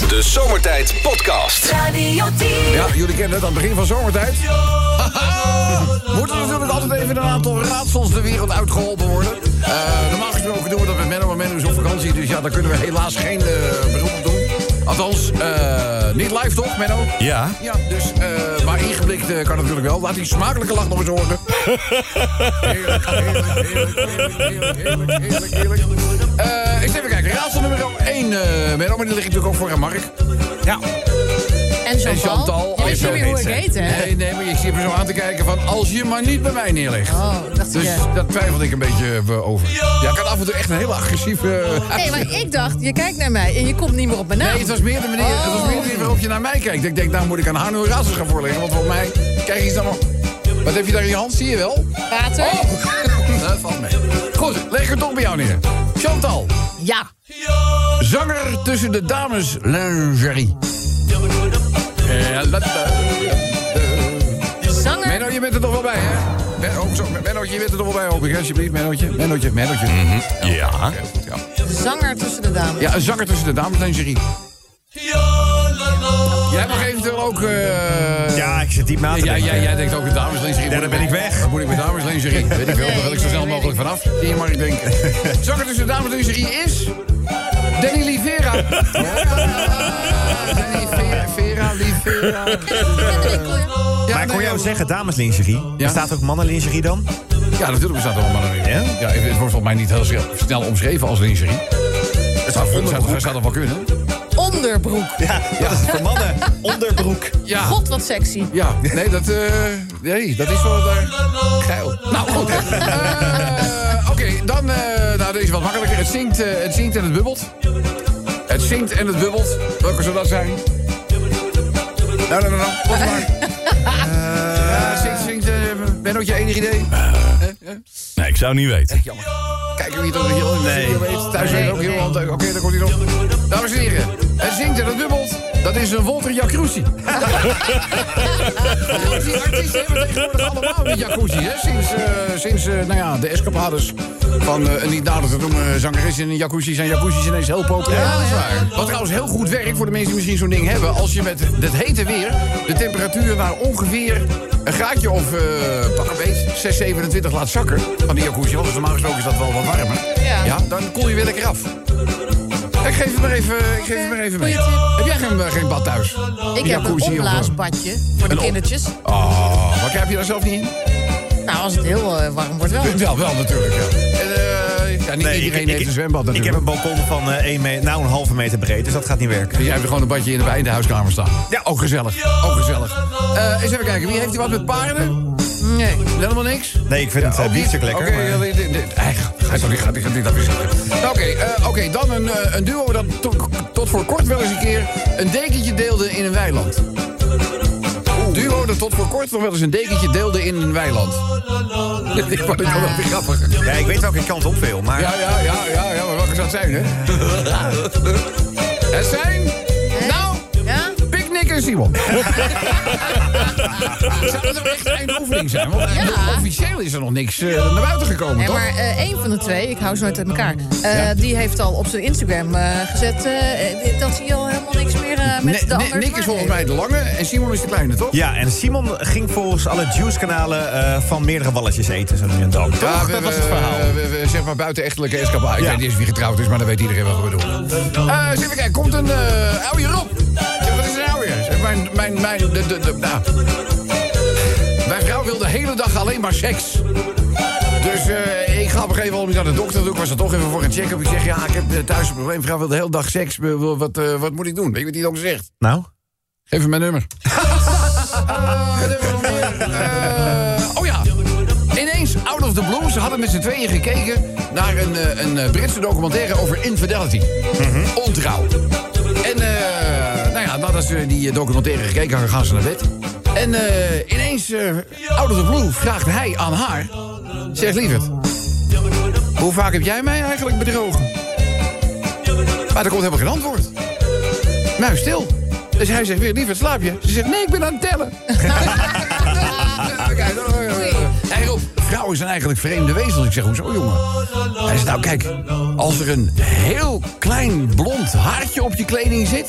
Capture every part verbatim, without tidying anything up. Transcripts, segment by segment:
De Zomertijd Podcast. Radio tien. Ja, jullie kennen het aan het begin van zomertijd. Moeten natuurlijk altijd even een aantal raadsels de wereld uitgeholpen worden. Uh, normaal gesproken doen we dat met Menno, maar Menno is op vakantie. Dus ja, daar kunnen we helaas geen uh, beroep op doen. Althans, uh, niet live toch, Menno? Ja. Ja, dus, uh, maar ingeblikt uh, kan natuurlijk wel. Laat die smakelijke lach nog eens horen. Heerlijk, heerlijk, heerlijk, heerlijk, heerlijk, heerlijk, heerlijk, heerlijk. Uh, eens even kijken, raadsel nummer één, uh, Menno, maar die ligt natuurlijk ook voor aan Mark. Ja. En Chantal. En Chantal. Je weet niet meer hoe ik heet, hè? Nee, nee, maar ik zie er zo aan te kijken van... als je maar niet bij mij neerlegt. Oh, dacht Dus je. daar twijfelde ik een beetje uh, over. Ja, ik had af en toe echt een hele agressieve... Uh, Nee, maar ik dacht, je kijkt naar mij en je komt niet meer op mijn naam. Nee, het was meer de manier, het was meer de manier waarop je naar mij kijkt. Ik denk, nou moet ik aan haar nu raadsels gaan voorleggen. Want volgens mij krijg je iets dan nog... Wat heb je daar in je hand, zie je wel? Water? Oh, dat valt mee. Goed, leg er toch bij jou neer. Chantal, Ja. zanger tussen de dames lingerie. Eh, la- Zanger? Menno, je bent er toch wel bij, hè? Menno, zo, Mennootje, je bent er toch wel bij, hoop ik, alsjeblieft. Mennootje, Mennootje, Mennootje. Mm-hmm. Ja. Oké, goed, ja. Zanger tussen de dames. Ja, een zanger tussen de dames lingerie. Jij mag eventueel ook... Uh... Ja, ik zit diep na te Ja, denken. jij, jij denkt ook de dameslingerie. Ja, dan ben ik weg. Dan moet ik met dameslingerie. Weet ik veel, daar wil ik zo snel Nee, mogelijk weet vanaf. Hier mag ik denken. Zanger tussen de dameslingerie is... Danny Livera. Danny Vera, Vera, Livera. Ja, Maar ik hoor nee, jou ja, zeggen dameslingerie. Ja. Bestaat ook mannenlingerie dan? Ja, natuurlijk bestaat er allemaal een Ja? Ja, het wordt volgens mij niet heel snel omschreven als lingerie. Het zou, het zou, het zou toch wel kunnen? Onderbroek. Ja, dat is voor mannen. Onderbroek. Ja. God, wat sexy. Ja, nee, dat, uh, nee, dat is wel daar geil. Nou, goed. Uh, Oké, okay, dan, uh, nou, deze is wat makkelijker. Het zingt, uh, het zingt en het bubbelt. Het zingt en het bubbelt. Welke zou dat zijn? Nou, nou, nou, nou. Wat maar. Uh, ja, zingt, zingt, uh, Bennootje, enig idee? Uh, uh, uh. Nee, ik zou niet weten. Echt jammer. Kijk wie het ook heel in de Nee. studio weet. Thuis weet ook heel handig. Oké, okay, daar komt hij nog. Dames en heren, het zingt en het bubbelt. Dat is een Walter Jacuzzi. Die artiesten hebben tegenwoordig allemaal een jacuzzi. Hè? Sinds, uh, sinds uh, nou ja, de escapades van uh, een niet nader te noemen zangeres in een jacuzzi... zijn jacuzzi's ineens heel populair. Ja, dat is waar. Wat trouwens heel goed werkt voor de mensen die misschien zo'n ding hebben... als je met het hete weer de temperatuur naar ongeveer een graadje of uh, pak een beet, zes, zevenentwintig laat zakken... van die jacuzzi, want normaal gesproken is dat wel wat warmer. Ja. Ja, dan koel je weer lekker af. Ik geef het maar even, ik geef het maar even mee. Goeie tip. Heb jij geen, geen bad thuis? Ik heb een Jacuzzi of, uh, opblaasbadje voor de een op- kindertjes. Oh, maar heb je daar zelf niet in? Nou, als het heel uh, warm wordt wel. Wel, wel natuurlijk, ja. En, uh, ja niet Nee, iedereen ik- ik- heeft een zwembad Ik natuurlijk. heb een balkon van uh, één me- nou, een halve meter breed, dus dat gaat niet werken. Dus jij hebt er gewoon een badje in de, in de huiskamer staan. Ja, ook gezellig. Ook gezellig. Uh, eens even kijken, wie heeft hier wat met paarden? Nee. Helemaal niks? Nee, ik vind het ook uh, niet? biefstuk lekker. Oké, maar- okay, ga je toch niet, gaat dit niet afwisselen. Oké, uh, okay, dan een, uh, een duo dat to, tot voor kort wel eens een keer een dekentje deelde in een weiland. Een duo dat tot voor kort nog wel eens een dekentje deelde in een weiland. Ik vond het wel weer grappig. Ja, ik weet welke kant op wil, maar... Ja, ja, ja, ja, ja, maar welke zou het zijn, hè? Het zijn... Nou, Ja? Picnic en Simon. Zou dat ook echt een eindoefening zijn? Want Ja. officieel is er nog niks uh, naar buiten gekomen, Nee, toch? maar uh, één van de twee, ik hou ze nooit uit elkaar... Uh, Ja. die heeft al op zijn Instagram uh, gezet... Uh, dat hij al helemaal niks meer uh, met Ne- de Ne- ander Nick is volgens mij de lange en Simon is de kleine, toch? Ja, en Simon ging volgens alle Juice-kanalen uh, van meerdere walletjes eten, zo nu en dan. Toch? Ja, we- dat was het we- verhaal. we- we- zeg maar buitenechtelijke escapade. Ik Ja. weet niet eens wie getrouwd is, maar dan weet iedereen wat we bedoelen. Uh, eens even kijken, komt een uh, oude Rob. Zeg, wat is een oude? Zeg, mijn, mijn, mijn, de, de, de, nou. Mijn vrouw wil de hele dag alleen maar seks. Dus uh, ik ga op een gegeven moment naar de dokter toe. Ik was er toch even voor een check-up. Ik zeg, ja, ik heb uh, thuis een probleem. Vrouw wil de hele dag seks. Wat, wat, uh, wat moet ik doen? Weet je wat die dokter zegt? Nou? Geef hem mijn nummer. Uh, wat hebben we nog meer? Uh, oh ja. Ineens, out of the blue, ze hadden met z'n tweeën gekeken naar een, uh, een uh, Britse documentaire over infidelity. Mm-hmm. Ontrouw. En uh, nou ja, nadat ze die documentaire gekeken hadden, gaan ze naar bed. En uh, ineens, uh, out of the blue, vraagt hij aan haar... Zeg, lieverd, hoe vaak heb jij mij eigenlijk bedrogen? Maar er komt helemaal geen antwoord. Muis stil. Dus hij zegt weer, lieverd, slaap je? Ze zegt, nee, ik ben aan het tellen. Kijk, hij roept, vrouwen zijn eigenlijk vreemde wezens. Ik zeg, hoezo, jongen? Hij zegt, nou kijk, als er een heel klein blond haartje op je kleding zit...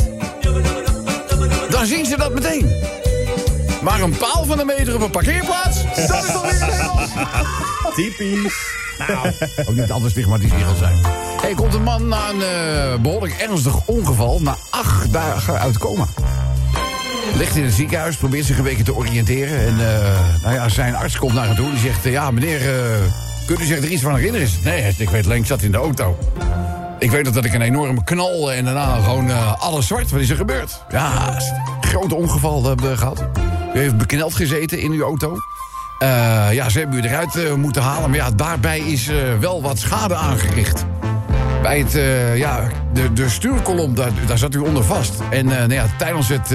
dan zien ze dat meteen. Maar een paal van een meter op een parkeerplaats, dat is toch weer Nederlands. Typisch. Nou, ook niet altijd stigmatiserend zijn. Hey, komt een man na een uh, behoorlijk ernstig ongeval na acht dagen uit coma. Ligt in het ziekenhuis, probeert zich een beetje te oriënteren. En uh, nou ja, zijn arts komt naar hem toe en die zegt... Uh, ja, meneer, uh, kunt u zich er iets van herinneren? Nee, hij zegt, ik weet alleen, ik zat in de auto. Ik weet nog dat ik een enorme knal en daarna gewoon uh, alles zwart. Wat is er gebeurd? Ja, een groot ongeval hebben we gehad. U heeft bekneld gezeten in uw auto. Uh, ja, ze hebben u eruit uh, moeten halen. Maar ja, daarbij is uh, wel wat schade aangericht. Bij het, uh, ja, de, de stuurkolom, daar, daar zat u onder vast. En uh, nou ja, tijdens het, uh,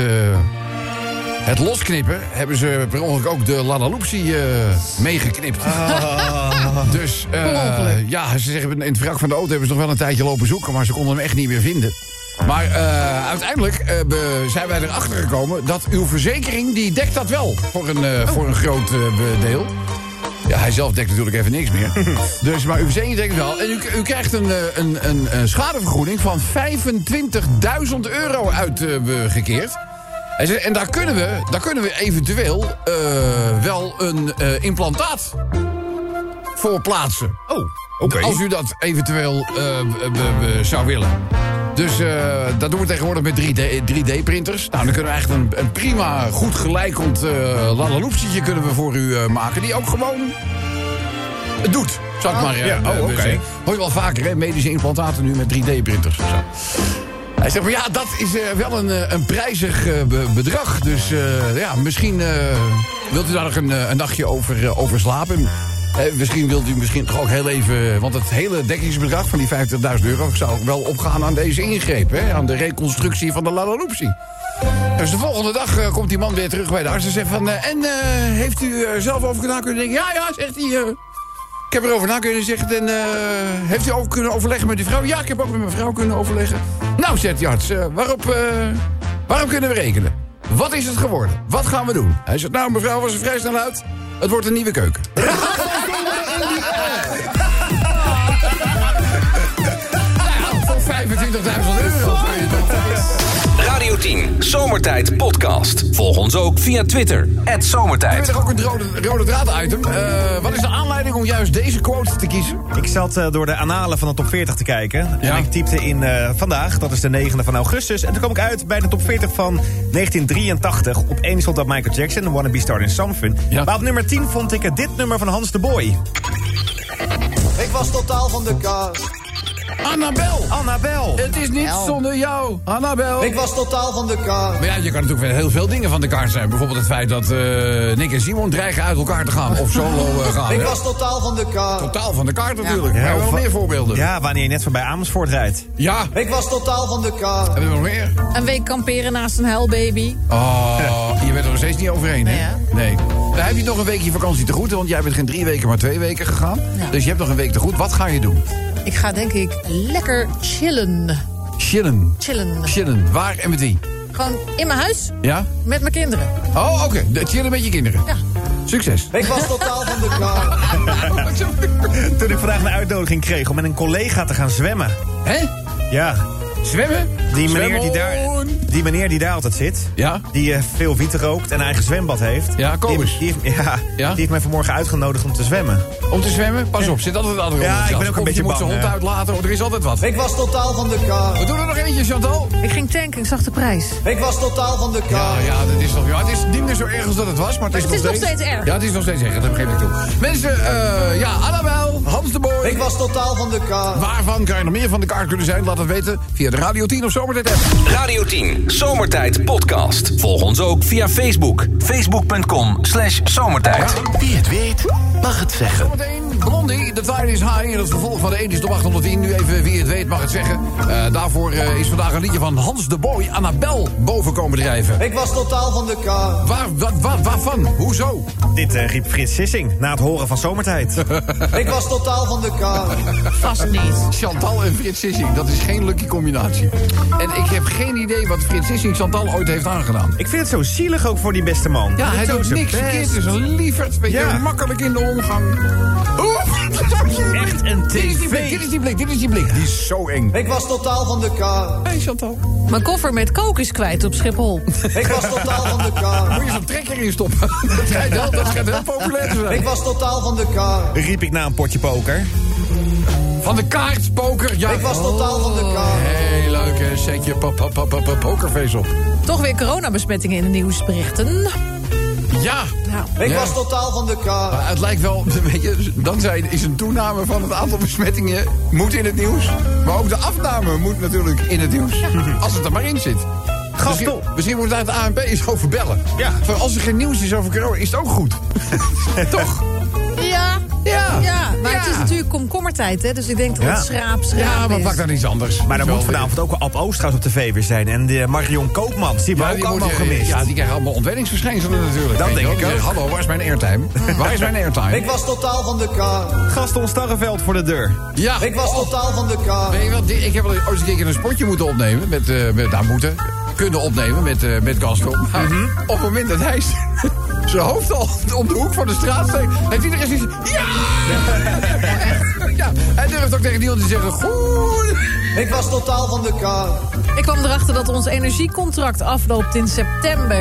het losknippen hebben ze per ongeluk ook de Lalaloopsie uh, meegeknipt. Oh. Dus uh, ja, ze zeggen, in het wrak van de auto hebben ze nog wel een tijdje lopen zoeken... maar ze konden hem echt niet meer vinden. Maar uh, uiteindelijk uh, be, zijn wij erachter gekomen dat uw verzekering... die dekt dat wel voor een, uh, voor een groot uh, deel. Ja, hij zelf dekt natuurlijk even niks meer. Dus, maar uw verzekering dekt het wel. En u, u krijgt een, een, een, een schadevergoeding van vijfentwintigduizend euro uitgekeerd. Uh, en daar kunnen we, daar kunnen we eventueel uh, wel een uh, implantaat voor plaatsen. Oh, oké. Okay. Als u dat eventueel uh, b, b, b, zou willen. Dus uh, dat doen we tegenwoordig met drie D-printers. Nou, dan kunnen we echt een, een prima, goed gelijkend uh, Lalaloopsietje kunnen we voor u uh, maken. Die ook gewoon het doet, zou ik oh, maar uh, ja, oh, uh, okay. zeggen. Hoor je wel vaker, hè? Medische implantaten nu met drie D-printers. Zo. Hij zegt, maar ja, dat is uh, wel een, een prijzig uh, be- bedrag. Dus uh, ja, misschien uh, wilt u daar nog een, een nachtje over, uh, over slapen. Eh, misschien wilt u misschien toch ook heel even... want het hele dekkingsbedrag van die vijftigduizend euro... zou wel opgaan aan deze ingreep. Hè, aan de reconstructie van de Lalaloopsie. Dus de volgende dag uh, komt die man weer terug bij de arts en zegt van... Uh, en uh, heeft u uh, zelf over na kunnen denken? Ja, ja, zegt hij. Uh, ik heb erover na kunnen zeggen. En uh, heeft u ook kunnen overleggen met uw vrouw? Ja, ik heb ook met mijn vrouw kunnen overleggen. Nou, zegt die arts, uh, waarop, uh, waarop kunnen we rekenen? Wat is het geworden? Wat gaan we doen? Hij zegt, nou, mevrouw was er vrij snel uit. Het wordt een nieuwe keuken. Voor vijfentwintigduizend euro. Radio tien, Zomertijd podcast. Volg ons ook via Twitter, at Zomertijd. Ik heb ook een rode, rode draad-item. Uh, wat is de aanleiding om juist deze quote te kiezen? Ik zat uh, door de annalen van de top veertig te kijken. Ja. En ik typte in uh, vandaag, dat is de negende van augustus. En toen kwam ik uit bij de top veertig van negentien drieëntachtig. Op één stond dat Michael Jackson, Wanna Be Starting Something. Ja. Maar op nummer tien vond ik uh, dit nummer van Hans de Boy. Ik was totaal van de kaart. Annabel! Annabel! Het is niet zonder jou, Annabel. Ik was totaal van de kaart. Maar ja, je kan natuurlijk heel veel dingen van de kaart zijn. Bijvoorbeeld het feit dat uh, Nick en Simon dreigen uit elkaar te gaan. Of solo uh, gaan. Ik hè? was totaal van de kaart. Totaal van de kaart natuurlijk. Ja, Ja, wel of- meer voorbeelden. Ja, wanneer je net voorbij Amersfoort rijdt. Ja. Ik was totaal van de kaart. Hebben we nog meer? Een week kamperen naast een huilbaby. Oh, je bent er nog steeds niet overheen, hè? Nee, ja. Nee. Dan heb je nog een weekje vakantie te goed, want jij bent geen drie weken, maar twee weken gegaan. Ja. Dus je hebt nog een week te goed. Wat ga je doen? Ik ga denk ik lekker chillen. Chillen. Chillen. Chillen. Waar en met wie? Gewoon in mijn huis Ja? met mijn kinderen. Oh, oké. Okay. Chillen met je kinderen. Ja. Succes. Ik was totaal van de kaart. Toen ik vandaag een uitnodiging kreeg om met een collega te gaan zwemmen. Hè? Ja, Zwemmen? die meneer die daar, Zwemmen. die meneer die daar altijd zit. Ja? Die uh, veel wieten rookt en een eigen zwembad heeft. Ja, Kobus. Die, die, heeft, ja, Ja? die heeft mij vanmorgen uitgenodigd om te zwemmen. Om te zwemmen? Pas op, zit altijd een andere Ja, onder de ik ben jas. ook een Of beetje je moet bang, zijn hond hè. uitlaten, of er is altijd wat. Ik was totaal van de kaart. We doen er nog eentje, Chantal. Ik ging tanken, ik zag de prijs. Ik was totaal van de Ja, kaart. ja, dat is nog, ja, het is niet meer zo erg als dat het was, maar het is, het is nog steeds erg. Ja, het is nog steeds erg, dat begrijp ik toe. Mensen, uh, ja, Annabel, Hans de Boy. Ik was totaal van de kaart. Waarvan kan je nog meer van de kaart kunnen zijn? Laat het weten via de Radio tien of Zomertijd app. Radio tien, Zomertijd podcast. Volg ons ook via Facebook. Facebook.com slash Zomertijd. Wie het weet, mag het zeggen. Zometeen Blondie, The Tide is High. En het vervolg van de ethisch top achthonderdtien. Nu even wie het weet mag het zeggen. Uh, daarvoor uh, is vandaag een liedje van Hans de Boy, Annabel, boven komen drijven. Ik was totaal van de kaart. Waar, wat, wat, waarvan? Hoezo? Dit uh, riep Frits Sissing na het horen van Zomertijd. Ik was totaal van de kaart. Vast niet. Chantal en Frits Sissing, dat is geen lucky combinatie. En ik heb geen idee wat Frits Sissing Chantal ooit heeft aangedaan. Ik vind het zo zielig ook voor die beste man. Ja, hij zo doet zijn niks best. verkeerd. Het is een lieverd, beetje Ja. makkelijk in de omgang. Hoe Echt een Dit is die blik, tv. dit is die blik, dit is die blik. Die is zo eng. Ik was totaal van de kaart. Hey Chantal. Mijn koffer met kook is kwijt op Schiphol. Ik was totaal van de kaart. Moet je zo'n trekker in stoppen. Dat schijnt heel, dat schijnt heel populair te zijn. Ik was totaal van de kaart. Riep ik na een potje poker. Van de kaart, poker. Ja. Ik was totaal van de kaart. Heel leuk, hè. Zet je po- po- po- po- pokerface op. Toch weer coronabesmettingen in de nieuwsberichten. Ja. Ik Ja. was totaal van de kaart. Maar het lijkt wel, weet je, dan zijn, is een toename van het aantal besmettingen moet in het nieuws. Maar ook de afname moet natuurlijk in het nieuws. Als het er maar in zit. Misschien, op. misschien moet daar het A N P eens over bellen. Ja. Van als er geen nieuws is over corona, is het ook goed. Toch? Ja, Ja. ja, maar Ja. het is natuurlijk komkommertijd, hè? Dus ik denk dat Ja. het schraap, schraap Ja, maar is. pak dan iets anders. Maar dan Zo moet weer. vanavond ook Ab Oost trouwens op tv weer zijn. En de Marion Koopmans, die hebben we ook die allemaal moeten- gemist. Ja, die krijgen allemaal ontwenningsverschijnselen natuurlijk. Dat Weet je denk wel. ik ook. Hallo, waar is mijn airtime? Waar is mijn airtime? Ik was totaal van de kaart. Gaston Starreveld voor de deur. Ja. Ik was Oh. totaal van de kaart. Weet je wel, di- ik heb wel ooit eens een keer een spotje moeten opnemen. Met, eh met nou, moeten. Kunnen opnemen met, eh met Gaston. Maar op het moment dat hij z- zijn hoofd al op de hoek van de straat steekt, heeft iedereen zoiets. Ja! Ja! Hij durft ook tegen die te zeggen: goed! Ik was totaal van de kaart. Ik kwam erachter dat ons energiecontract afloopt in september.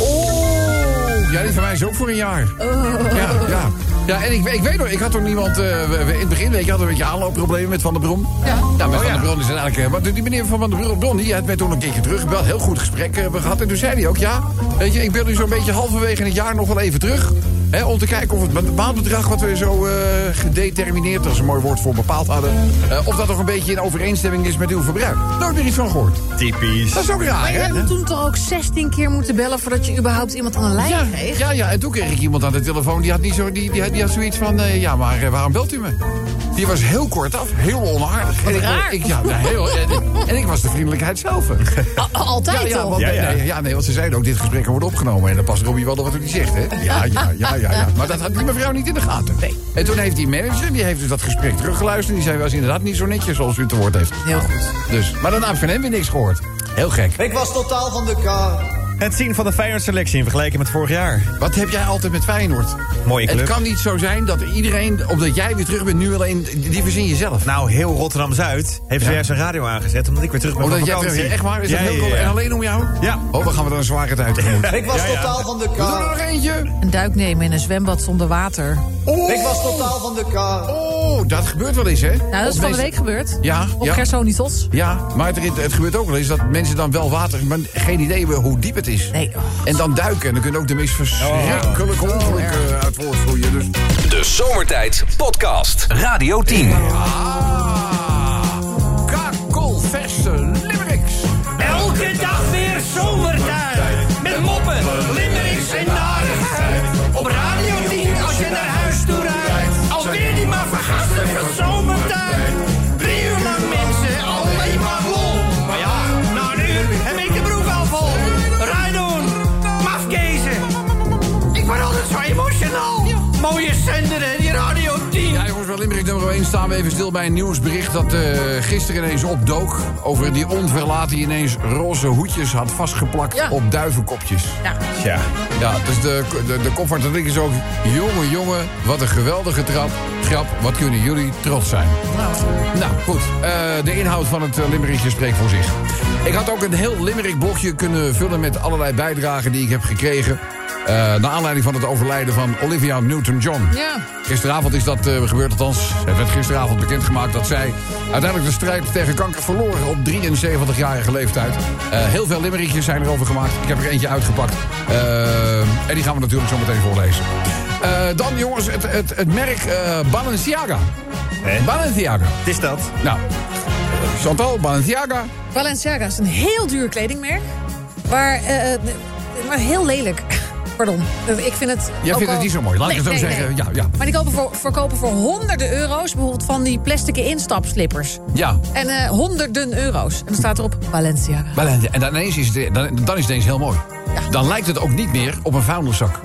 Oh! Ja, die van mij is ook voor een jaar. Ja, ja. Ja, en ik, ik weet nog, ik had toch niemand... eh, we- we- in het begin, weet je, had een beetje aanloopproblemen met Van der Bron. Ja. Nou, met Van der Bron is het eigenlijk... eh, Maar die meneer van Van der Bron, die had mij toen een keertje teruggebeld. Heel goed gesprek hebben we gehad. En toen zei hij ook, ja, weet je, ik ben nu zo'n beetje halverwege het jaar nog wel even terug. Hè, om te kijken of het maandbedrag wat we zo eh, gedetermineerd, dat is een mooi woord voor bepaald hadden, eh, of dat nog een beetje in overeenstemming is met uw verbruik. Daar heb ik er iets van gehoord. Typisch. Dat is ook raar, Maar je hè? hebt toen toch ook zestien keer moeten bellen voordat je überhaupt iemand aan de lijn Ja, kreeg? ja, ja, en toen kreeg ik iemand aan de telefoon. Die had, niet zo, die, die, had- die had zoiets van... eh, ja, maar eh, waarom belt u me? Die was heel kortaf, heel onaardig. En ik, raar. Ik, ja, nou, heel, en, ik- en ik was de vriendelijkheid zelf. A- Altijd Ja, ja, toch? want, Ja, ja. Nee, ja, nee, want ze zeiden ook, dit gesprek wordt opgenomen. En dan past Robbie wel op wat hij zegt, hè? Ja, ja, ja, ja, ja. Maar dat had die mevrouw niet in de gaten. Nee. En toen heeft die manager, die heeft dus dat gesprek teruggeluisterd. Die zei, was inderdaad niet zo netjes zoals u het te woord heeft. Heel goed. Dus, maar daarna heb ik van hem weer niks gehoord. Heel gek. Ik was totaal van de kaart. Het zien van de Feyenoord-selectie in vergelijking met vorig jaar. Wat heb jij altijd met Feyenoord? Mooie club. Het kan niet zo zijn dat iedereen, omdat jij weer terug bent, nu alleen... Die verzin je zelf. Nou, heel Rotterdam-Zuid heeft Ja. zojuist een radio aangezet, omdat ik weer terug ben Omdat van jij vakantie. weer, echt waar? Is dat Ja, heel ja, cool? ja. En alleen om jou? Ja. Oh, dan gaan we dan een zware tijd tegemoet. Ik was Ja, ja. totaal van de We doen er kaart. nog eentje. Een duik nemen in een zwembad zonder water. Oh, Ik was totaal van de kaart. oh, dat gebeurt wel eens, hè? Nou, dat is Of van de mensen- week gebeurd. Ja, Op ja. Gersonitos. Ja, maar het, het gebeurt ook wel eens dat mensen dan wel water... maar geen idee hebben hoe diep het is. Nee. En dan duiken. En dan kunnen ook de meest verschrikkelijke ongelukken uh, uit voortvloeien. Dus... De Zomertijd Podcast. Radio tien. Ah, kakelverse limericks. Elke dag weer zomertijd. Met moppen, limmerings en narigheid. Op Radio tien als je naar huis toe rijdt. Alweer die maar vergasten van zomertijd. Drie uur lang mensen, alleen maar lol. Maar ja, na een uur heb ik de broek al vol. Rijdoen, mafkezen. Ik word altijd zo emotional. Mooie zender, hè, die Radio tien. Ja, jongens, bij Limerick nummer één staan we even stil bij een nieuwsbericht dat uh, gisteren ineens opdook. Over die onverlaat die ineens roze hoedjes had vastgeplakt Ja. op duivenkopjes. Ja. Ja. Ja, dus de, de, de kop van het ding is ook... Jongen, jongen, wat een geweldige trap. Grap, wat kunnen jullie trots zijn. Nou, goed. Uh, de inhoud van het uh, Limerickje spreekt voor zich. Ik had ook een heel Limerick-blokje kunnen vullen met allerlei bijdragen die ik heb gekregen. Uh, naar aanleiding van het overlijden van Olivia Newton-John. Ja. Gisteravond is dat uh, gebeurd, althans. Het werd gisteravond bekendgemaakt dat zij uiteindelijk de strijd tegen kanker verloren op drieënzeventigjarige leeftijd. Uh, heel veel limerickjes zijn erover gemaakt. Ik heb er eentje uitgepakt. Uh, en die gaan we natuurlijk zo meteen voorlezen. Uh, dan jongens, het, het, het merk uh, Balenciaga. Hè? Balenciaga. Wat is dat? Nou, uh, Chantal, Balenciaga. Balenciaga is een heel duur kledingmerk. Maar, uh, maar heel lelijk. Pardon. Ik vind het. Jij ook vindt al... het niet zo mooi, laat nee, ik het zo nee, zeggen. nee. Ja, ja. Maar die kopen voor, verkopen voor honderden euro's. Bijvoorbeeld van die plastic instapslippers. Ja. En uh, honderden euro's. En dan staat erop Balenciaga. Balenciaga. En dan, ineens is het, dan, dan is het ineens heel mooi. Ja. Dan lijkt het ook niet meer op een vuilniszak.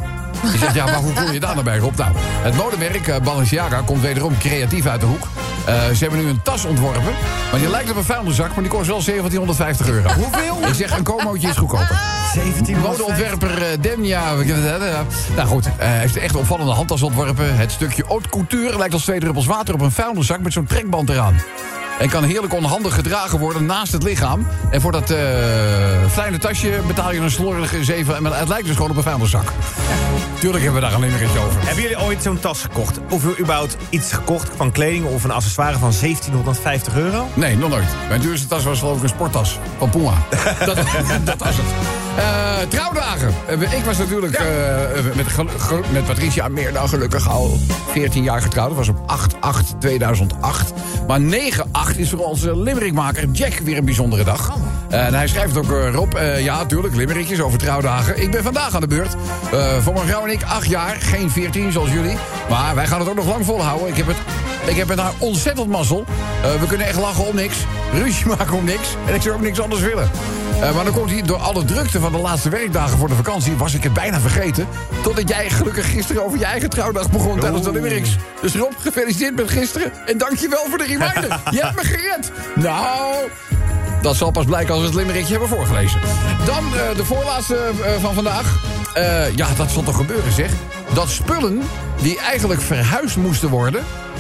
Die zegt, ja, maar hoe kom je daar nou bij, Rob? Nou, het modemerk uh, Balenciaga komt wederom creatief uit de hoek. Uh, ze hebben nu een tas ontworpen. Maar die lijkt op een vuilniszak, maar die kost wel zeventienhonderdvijftig euro. Hoeveel? Ik zeg, een Comootje is goedkoper. zeventienhonderdvijftig. Modeontwerper uh, Demja. Nou goed, uh, heeft echt een opvallende handtas ontworpen. Het stukje haute couture lijkt als twee druppels water op een vuilniszak met zo'n trekband eraan. En kan heerlijk onhandig gedragen worden naast het lichaam. En voor dat uh, kleine tasje betaal je een slordige zeven... Maar het lijkt dus gewoon op een vuilniszak. Tuurlijk hebben we daar alleen maar iets over. Hebben jullie ooit zo'n tas gekocht? Of überhaupt iets gekocht van kleding of een accessoire van zeventienhonderdvijftig euro? Nee, nog nooit. Mijn duurste tas was geloof ik een sporttas van Puma. dat, dat was het. Uh, trouwdagen. Uh, ik was natuurlijk ja. uh, met, met Patricia meer dan gelukkig al veertien jaar getrouwd. Dat was op acht acht tweeduizend acht. Maar negen acht is voor onze limerickmaker Jack weer een bijzondere dag. Uh, en hij schrijft ook, uh, Rob, uh, ja, tuurlijk, limerickjes over trouwdagen. Ik ben vandaag aan de beurt. Uh, voor mijn vrouw en ik acht jaar, geen veertien zoals jullie. Maar wij gaan het ook nog lang volhouden. Ik heb het, ik heb met haar ontzettend mazzel. Uh, we kunnen echt lachen om niks, ruzie maken om niks. En ik zou ook niks anders willen. Uh, maar dan komt hij door alle drukte van de laatste werkdagen voor de vakantie... was ik het bijna vergeten. Totdat jij gelukkig gisteren over je eigen trouwdag begon tijdens de limericks. Dus Rob, gefeliciteerd met gisteren. En dank je wel voor de reminder. Je hebt me gered. Nou, dat zal pas blijken als we het limerickje hebben voorgelezen. Dan uh, de voorlaatste uh, van vandaag. Uh, ja, dat zal toch gebeuren, zeg. Dat spullen die eigenlijk verhuisd moesten worden...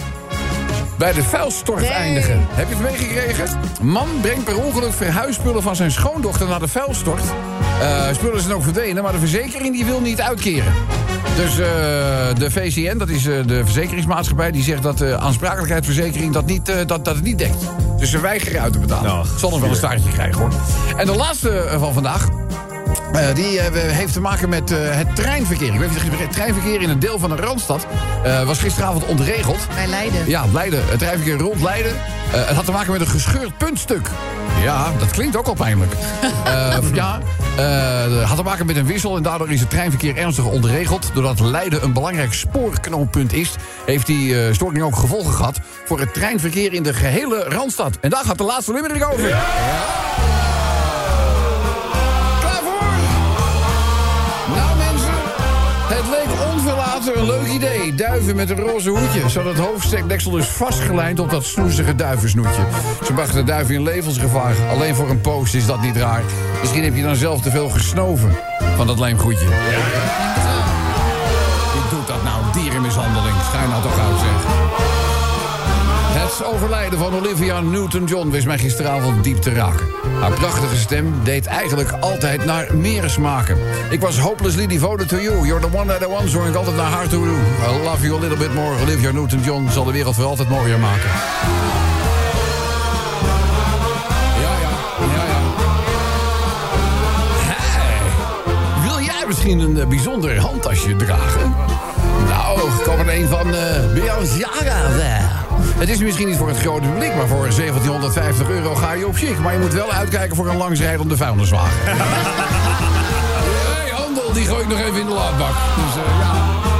bij de vuilstort nee. eindigen. Heb je het meegekregen? Man brengt per ongeluk verhuisspullen van zijn schoondochter naar de vuilstort. Uh, spullen zijn ook verdwenen, maar de verzekering die wil niet uitkeren. Dus uh, de V C N, dat is uh, de verzekeringsmaatschappij... die zegt dat de aansprakelijkheidsverzekering dat, niet, uh, dat, dat het niet dekt. Dus ze weigeren uit te betalen. Nou, zal nog wel een staartje krijgen, hoor. En de laatste uh, van vandaag... Uh, die uh, heeft te maken met uh, het treinverkeer. Ik weet niet, het treinverkeer in een deel van de Randstad uh, was gisteravond ontregeld. Bij Leiden. Ja, Leiden. Het treinverkeer rond Leiden. Uh, het had te maken met een gescheurd puntstuk. Ja, dat klinkt ook al pijnlijk. uh, ja, uh, het had te maken met een wissel en daardoor is het treinverkeer ernstig ontregeld. Doordat Leiden een belangrijk spoorknooppunt is, heeft die uh, storing ook gevolgen gehad voor het treinverkeer in de gehele Randstad. En daar gaat de laatste limerick over. Ja! Het leek onverlaten een leuk idee. Duiven met een roze hoedje. Zo dat hoofdstekdeksel dus vastgelijnd op dat snoezige duivensnoetje. Ze brachten de duiven in levensgevaar. Alleen voor een post is dat niet raar. Misschien heb je dan zelf te veel gesnoven van dat lijmgoedje. Ja. Wie doet dat nou? Dierenmishandeling. Schijn nou toch uit, zeg. Het overlijden van Olivia Newton-John wist mij gisteravond diep te raken. Haar prachtige stem deed eigenlijk altijd naar meer smaken. Ik was hopelessly devoted to you. You're the one that I want, zong ik altijd naar haar toe. I love you a little bit more. Olivia Newton-John zal de wereld voor altijd mooier maken. Ja, ja, ja, ja. Hey. Wil jij misschien een bijzonder handtasje dragen? Nou, ik kom er een van uh, Balenciaga. Het is misschien niet voor het grote publiek, maar voor zeventienhonderdvijftig euro ga je op chic. Maar je moet wel uitkijken voor een langsrijdende vuilniswagen. Hey, handel, die gooi ik nog even in de laadbak. Dus uh, ja.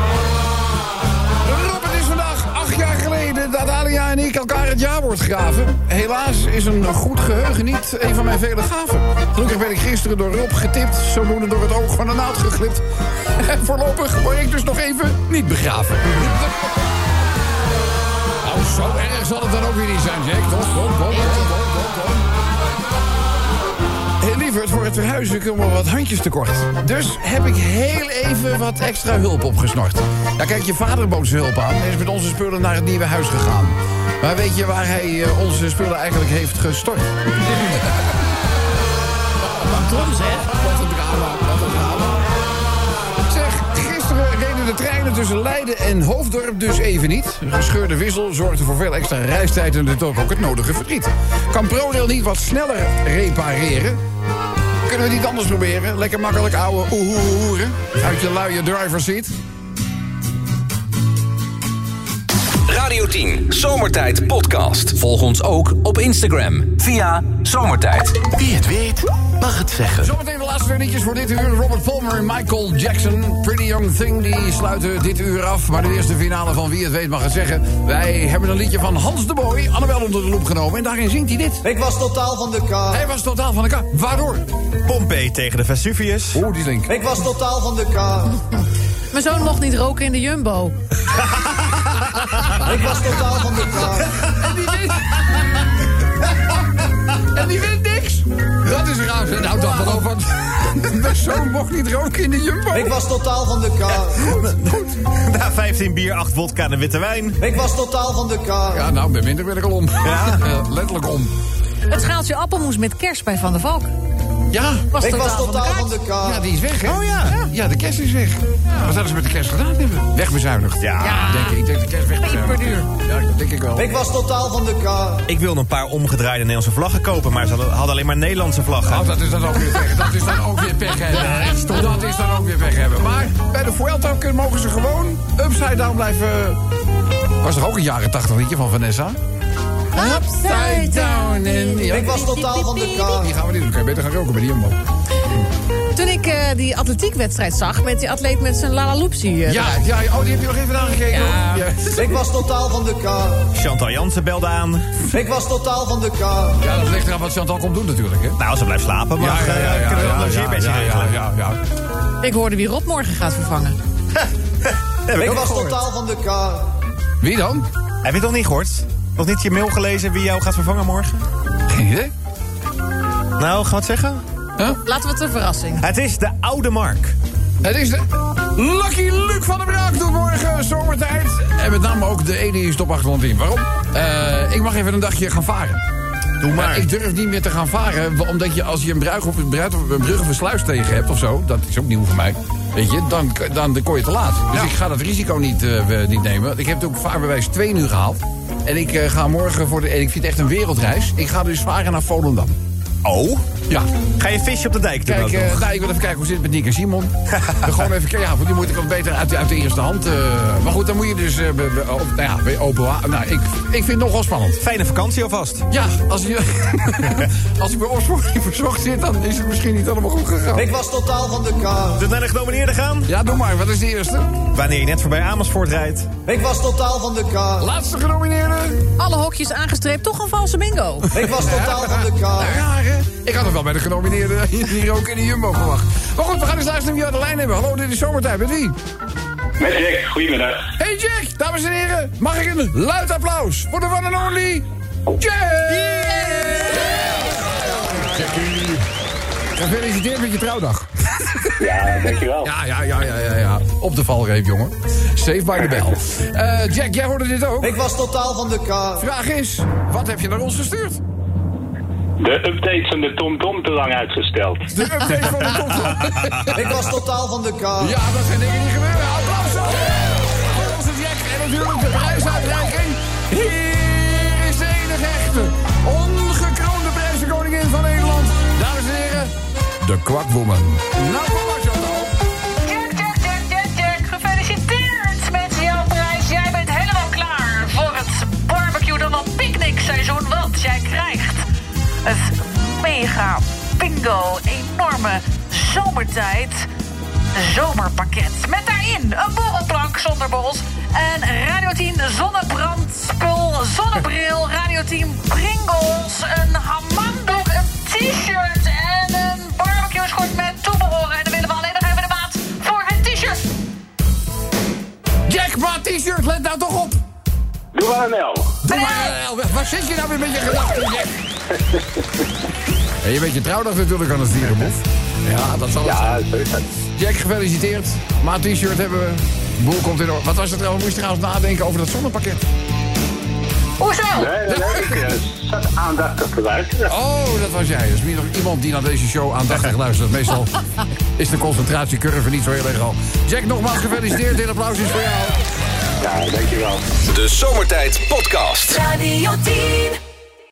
Rob, het is vandaag acht jaar geleden dat Alia en ik elkaar het jaarwoord gaven. Helaas is een goed geheugen niet een van mijn vele gaven. Gelukkig ben ik gisteren door Rob getipt, zodoende door het oog van de naald geglipt. En voorlopig word ik dus nog even niet begraven. Nou, zo erg zal het dan ook weer niet zijn, Jack. Toch? Kom, kom, kom, kom, kom. Hey, lieverd, voor het verhuizen komen wat handjes tekort. Dus heb ik heel even wat extra hulp opgesnort. Ja, kijk, je vader bood zijn hulp aan en is met onze spullen naar het nieuwe huis gegaan. Maar weet je waar hij uh, onze spullen eigenlijk heeft gestort? Wat een zeg. Wat een drama, wat een drama. Zeg, gisteren reden de treinen tussen Leiden en Hoofddorp dus even niet. Een gescheurde wissel zorgde voor veel extra reistijd en natuurlijk ook het nodige verdriet. Kan ProRail niet wat sneller repareren? Kunnen we niet anders proberen? Lekker makkelijk ouwe oehoehoeren uit je luie driver's seat. Radio tien, Zomertijd podcast. Volg ons ook op Instagram via Zomertijd. Wie het weet, mag het zeggen. Zometeen de laatste twee liedjes voor dit uur. Robert Palmer en Michael Jackson. Pretty Young Thing, die sluiten dit uur af. Maar de eerste finale van Wie het weet mag het zeggen. Wij hebben een liedje van Hans de Boy, Annabel onder de loep genomen. En daarin zingt hij dit. Ik was totaal van de kaart. Hij was totaal van de kaart. Waardoor? Pompey tegen de Vesuvius. Oeh, die link. Ik was totaal van de kaart. Mijn zoon mocht niet roken in de Jumbo. Ik was totaal van de kaart. En die wint... en die wint niks. Dat is raar. Nou, dat wel over. Mijn zoon mocht niet roken in de Jumbo. Ik was totaal van de kaart. Na vijftien bier, acht vodka en een witte wijn. Ik was totaal van de kaart. Ja, nou, bij minder ben ik al om. Ja. Uh, letterlijk om. Het schaaltje appelmoes met kers bij Van der Valk. Ja. Was Ik totaal was totaal van van de de kaart. Ja, die is weg, hè? Oh ja. Ja, de kerst is weg. Ja. Wat hadden ze met de kerst gedaan hebben? Wegbezuinigd. Ja. Ja. Denk ik. Ik denk de kerst wegbezuinigd. Peperduur. Ja, dat denk ik wel. Ik was totaal van de kaart. Ik wilde een paar omgedraaide Nederlandse vlaggen kopen, maar ze hadden, hadden alleen maar Nederlandse vlaggen. Oh, dat is dan ook weer pech. Dat is dan ook weer pech hebben. Dat is dan ook weer pech hebben. Maar bij de Vuelta mogen ze gewoon upside down blijven. Was er ook een jaren tachtig liedje van Vanessa? Upside down in the... Ik was totaal van de kaart. Die gaan we niet doen. Dan kan je beter gaan roken bij die Jumbo. Toen ik uh, die atletiekwedstrijd zag met die atleet met zijn Lala Loopsie. Uh, Ja, ja, oh, die heb je nog even aangekeken. Ja. Ja. Ik was totaal van de kaart. Chantal Jansen belde aan. Ik was totaal van de kaart. Ja, dat ligt eraan wat Chantal komt doen natuurlijk, hè? Nou, als ze blijft slapen, mag ja, ja, ja, kunnen we ja, een ja, logeerbedje ja, regelen. ja, ja, ja. Ik hoorde wie Rob morgen gaat vervangen. Heb ik Ik ook was gehoord. totaal van de kaart. Wie dan? Heb je het nog niet gehoord? Nog niet je mail gelezen wie jou gaat vervangen morgen? Geen idee. Nou, gaan we het zeggen? Huh? Laten we het een verrassing. Het is de oude Mark. Het is de Lucky Luke van der Braak doet morgen zomertijd. En met name ook de ene is top achthonderdtien. Waarom? Uh, ik mag even een dagje gaan varen. Doe maar. Maar ik durf niet meer te gaan varen, omdat je als je een brug of een, bruid of een brug of een sluis tegen hebt of zo, dat is ook nieuw voor mij, weet je, dan, dan, dan kon je te laat. Dus Ja. ik ga dat risico niet, uh, niet nemen. Ik heb ook vaarbewijs twee nu gehaald. En ik uh, ga morgen voor de, en ik vind het echt een wereldreis. Ik ga dus varen naar Volendam. Oh? Ja. Ga je visje op de dijk doen? Kijk, ook uh, nog? nou, ik wil even kijken hoe zit het met Nick en Simon. Dan gewoon even kijken, ja, want die moet ik wat beter uit, de- uit de eerste hand. Uh, maar goed, dan moet je dus uh, be, be, op, nou ja, bij open wa- Nou, ik, ik vind het nogal spannend. Fijne vakantie alvast. Ja, als je als ik bij opsporing verzocht zit, dan is het misschien niet allemaal goed gegaan. Ik was totaal van de kaart. Dus naar de genomineerden gaan? Ja, doe maar. Wat is de eerste? Wanneer je net voorbij Amersfoort rijdt. Ik was totaal van de kaart. Laatste genomineerde. Alle hokjes aangestreept, toch een valse bingo. Ik was totaal van de kaart. Raar, hè? Ik had nog wel bij de genomineerden hier ook in de Jumbo verwacht. Maar goed, we gaan eens luisteren wie we aan de lijn hebben. Hallo, dit is Zomertijd. Met wie? Met Jack, goedemiddag. Hey Jack, dames en heren. Mag ik een luid applaus voor de one and only Jack? Jackie. Gefeliciteerd met je trouwdag. Ja, dankjewel. Ja, ja, ja, ja, ja, ja. Op de valreep, jongen. Save by the bell. Uh, Jack, jij hoorde dit ook? Ik was totaal van de kaart. Vraag is, wat heb je naar ons gestuurd? De update van de TomTom te lang uitgesteld. De update van de TomTom. Ik was totaal van de kaart. Ja, dat zijn dingen die gebeuren. Applaus voor onze Jack. En natuurlijk de prijsuitreiking. Hier is de enige echte, ongekroonde prijzenkoningin van Nederland. Dames en heren, de Kwakwoman. Nou, kom maar, Chantal. Jack, Jack, Jack, Jack, Jack. Gefeliciteerd met jouw prijs. Jij bent helemaal klaar voor het barbecue dan wel picknickseizoen. Want jij krijgt het mega bingo enorme zomertijd zomerpakket. Met daarin een borrelplank zonder borrels. En Radio tien zonnebrandspul, zonnebril, Radio tien Pringles, een hamamdoek, een t-shirt en een barbecue schort met toebehoren. En dan willen we alleen nog even de maat voor het t-shirt. Jack, maar t-shirt, let nou toch op. Doe maar een L. Doe maar, uh, waar zit je nou weer met je gedachten, Jack? En je weet je trouwdag natuurlijk aan het dierenboef. Ja, dat zal het Ja, zijn. zo is het. Jack, gefeliciteerd. Maar t-shirt hebben we. Boel komt in orde. Wat was het trouwens? Moest je trouwens nadenken over dat zonnepakket? Hoezo? Nee, nee, nee, ik uh, zat aandachtig te luisteren. Oh, dat was jij. Dus meer nog iemand die naar deze show aandachtig luistert. Meestal is de concentratiecurve niet zo heel erg al. Jack, nogmaals gefeliciteerd. Dit applaus is voor jou. Ja, dankjewel. De Zomertijd Podcast. Radio tien.